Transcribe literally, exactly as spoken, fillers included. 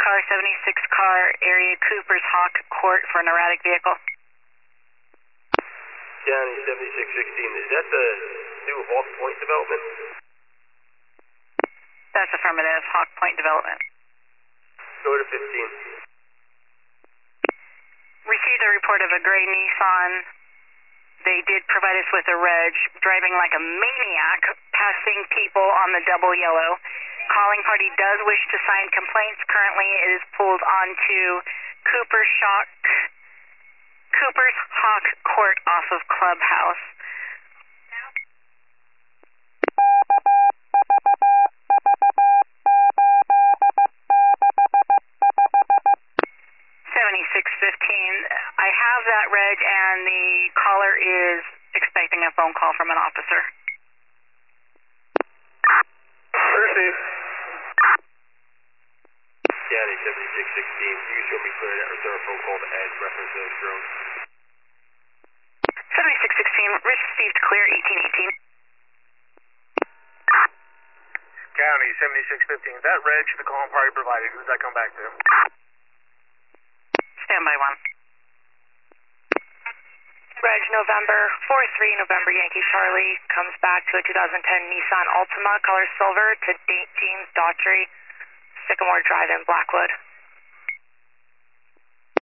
car, seventy-six car, area Cooper's Hawk Court for an erratic vehicle. County seventy-six sixteen, is that the new Hawk Point development? That's affirmative, Hawk Point development. Go to fifteen. Received a report of a gray Nissan. They did provide us with a reg, driving like a maniac, passing people on the double yellow. Calling party does wish to sign complaints. Currently it is pulled onto Cooper's Shock, Cooper's Hawk Court off of Clubhouse. seventy-six fifteen. I have that reg and the caller is expecting a phone call from an officer. Received. County seventy-six sixteen, you can show me clear that return phone call to Ed, reference those drones. seventy-six sixteen, received clear, eighteen eighteen. County seventy-six fifteen, that reg the calling party provided, who does that come back to? Standby one. Reg November four three November Yankee Charlie comes back to a two thousand ten Nissan Altima, color silver, to James Daughtry, Sycamore Drive in Blackwood.